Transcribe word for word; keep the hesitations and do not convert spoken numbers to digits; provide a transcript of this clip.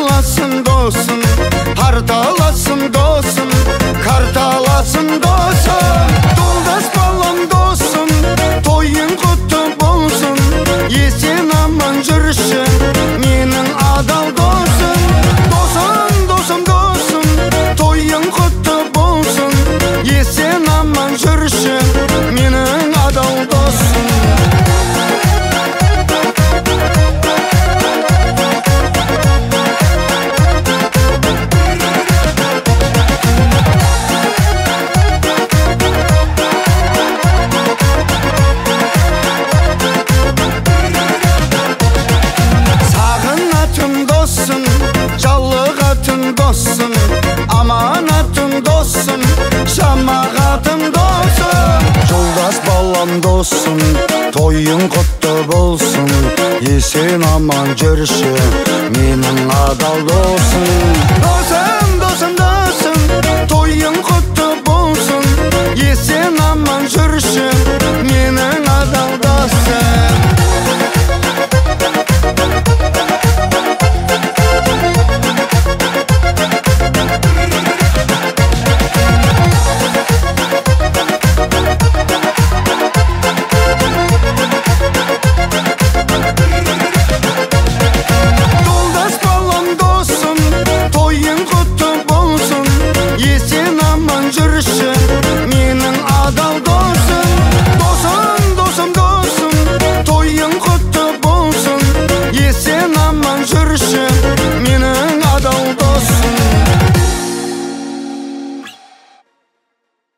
Арталасың досым, арталасың досым, карталасың досым. Жолдас балам досым, тойың құтты болсын, есен аман жүрші менің адал досым. Досым, досым, досым, тойың құтты болсын, есен аман жүрші менің адал досым. Жалығатын досым, аманатын досым, шамағатын досым. Жолдас балам досым, тойың құтты болсын, есен аман жүрші менің адал досым.